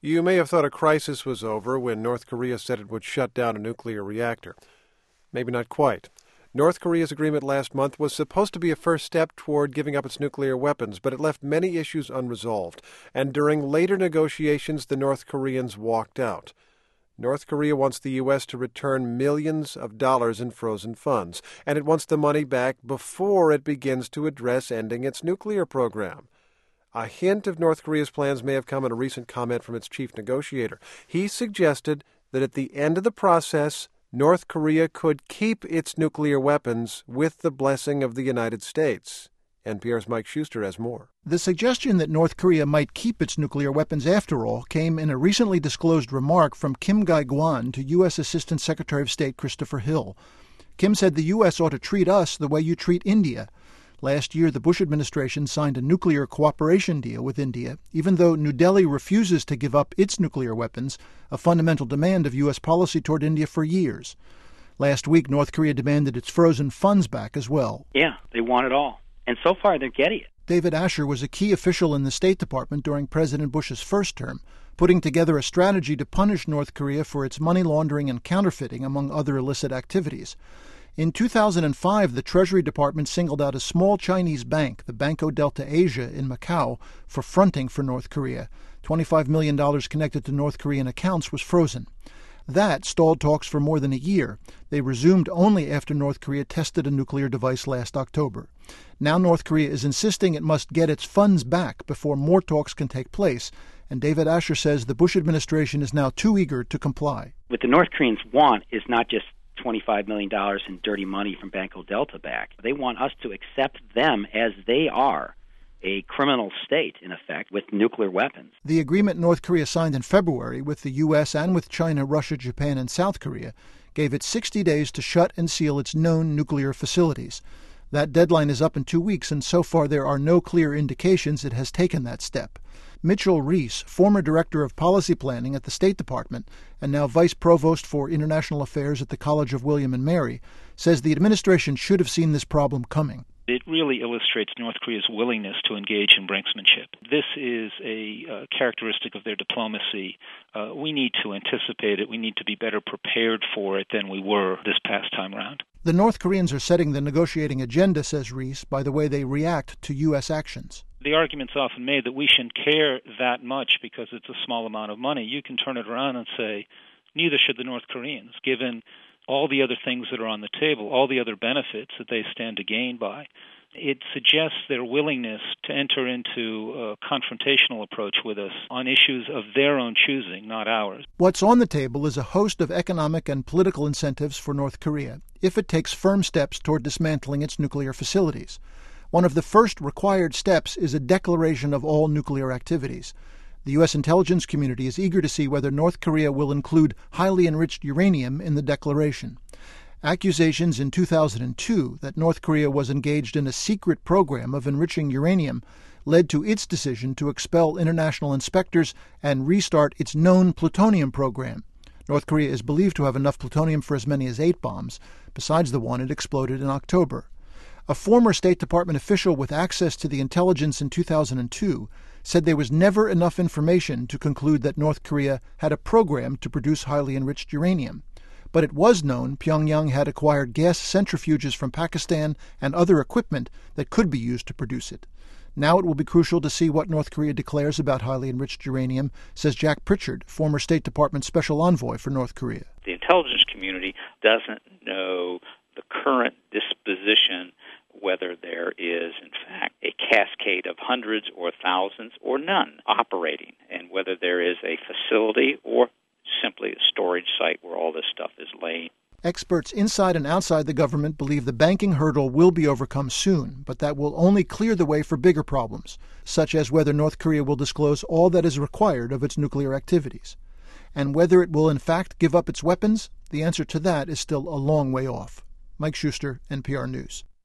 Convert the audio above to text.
You may have thought a crisis was over when North Korea said it would shut down a nuclear reactor. Maybe not quite. North Korea's agreement last month was supposed to be a first step toward giving up its nuclear weapons, but it left many issues unresolved. And during later negotiations, the North Koreans walked out. North Korea wants the U.S. to return millions of dollars in frozen funds, and it wants the money back before it begins to address ending its nuclear program. A hint of North Korea's plans may have come in a recent comment from its chief negotiator. He suggested that at the end of the process, North Korea could keep its nuclear weapons with the blessing of the United States. NPR's Mike Schuster has more. The suggestion that North Korea might keep its nuclear weapons after all came in a recently disclosed remark from Kim Gai-gwan to U.S. Assistant Secretary of State Christopher Hill. Kim said the U.S. ought to treat us the way you treat India. Last year, the Bush administration signed a nuclear cooperation deal with India, even though New Delhi refuses to give up its nuclear weapons, a fundamental demand of U.S. policy toward India for years. Last week, North Korea demanded its frozen funds back as well. Yeah, they want it all. And so far, they're getting it. David Asher was a key official in the State Department during President Bush's first term, putting together a strategy to punish North Korea for its money laundering and counterfeiting, among other illicit activities. In 2005, the Treasury Department singled out a small Chinese bank, the Banco Delta Asia in Macau, for fronting for North Korea. $25 million connected to North Korean accounts was frozen. That stalled talks for more than a year. They resumed only after North Korea tested a nuclear device last October. Now North Korea is insisting it must get its funds back before more talks can take place, and David Asher says the Bush administration is now too eager to comply. What the North Koreans want is not just $25 million in dirty money from Banco Delta back. They want us to accept them as they are, a criminal state, in effect, with nuclear weapons. The agreement North Korea signed in February with the U.S. and with China, Russia, Japan, and South Korea gave it 60 days to shut and seal its known nuclear facilities. That deadline is up in 2 weeks, and so far there are no clear indications it has taken that step. Mitchell Reese, former director of policy planning at the State Department and now vice provost for international affairs at the College of William and Mary, says the administration should have seen this problem coming. It really illustrates North Korea's willingness to engage in brinksmanship. This is a characteristic of their diplomacy. We need to anticipate it. We need to be better prepared for it than we were this past time round. The North Koreans are setting the negotiating agenda, says Reese, by the way they react to U.S. actions. The argument's often made that we shouldn't care that much because it's a small amount of money. You can turn it around and say, neither should the North Koreans, given all the other things that are on the table, all the other benefits that they stand to gain by. It suggests their willingness to enter into a confrontational approach with us on issues of their own choosing, not ours. What's on the table is a host of economic and political incentives for North Korea if it takes firm steps toward dismantling its nuclear facilities. One of the first required steps is a declaration of all nuclear activities. The U.S. intelligence community is eager to see whether North Korea will include highly enriched uranium in the declaration. Accusations in 2002 that North Korea was engaged in a secret program of enriching uranium led to its decision to expel international inspectors and restart its known plutonium program. North Korea is believed to have enough plutonium for as many as 8 bombs, besides the one it exploded in October. A former State Department official with access to the intelligence in 2002 said there was never enough information to conclude that North Korea had a program to produce highly enriched uranium. But it was known Pyongyang had acquired gas centrifuges from Pakistan and other equipment that could be used to produce it. Now it will be crucial to see what North Korea declares about highly enriched uranium, says Jack Pritchard, former State Department Special Envoy for North Korea. The intelligence community doesn't know the current disposition, whether there is, in fact, a cascade of hundreds or thousands or none operating, and whether there is a facility or simply a storage site where all this stuff is laying. Experts inside and outside the government believe the banking hurdle will be overcome soon, but that will only clear the way for bigger problems, such as whether North Korea will disclose all that is required of its nuclear activities. And whether it will in fact give up its weapons, the answer to that is still a long way off. Mike Schuster, NPR News.